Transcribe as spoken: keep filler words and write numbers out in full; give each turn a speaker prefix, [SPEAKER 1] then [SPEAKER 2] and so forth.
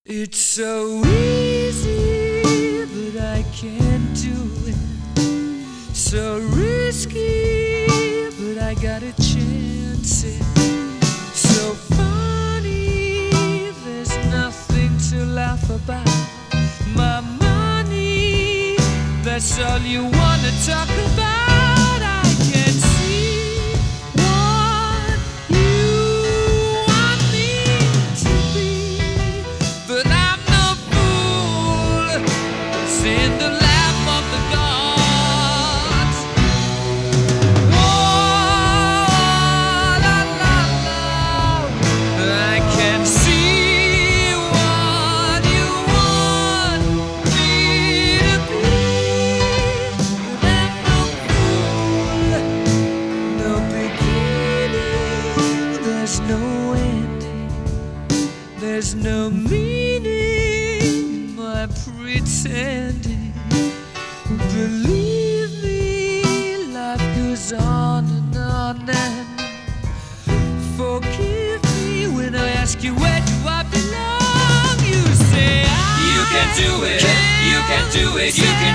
[SPEAKER 1] It's so easy, but I can't do it. So risky, but I got a chance it. So funny, there's nothing to laugh about. My money, that's all you wanna talk about. I can see what you want me to be, but I'm no fool. It's in the lap of the gods. Oh, la la la. I can see what you want me to be, but I'm no fool. No beginning, there's no ending. There's no meaning in my pretending. Believe me, life goes on and on and forgive me when I ask you where do I belong. You say I
[SPEAKER 2] You can do it, you can do it, you can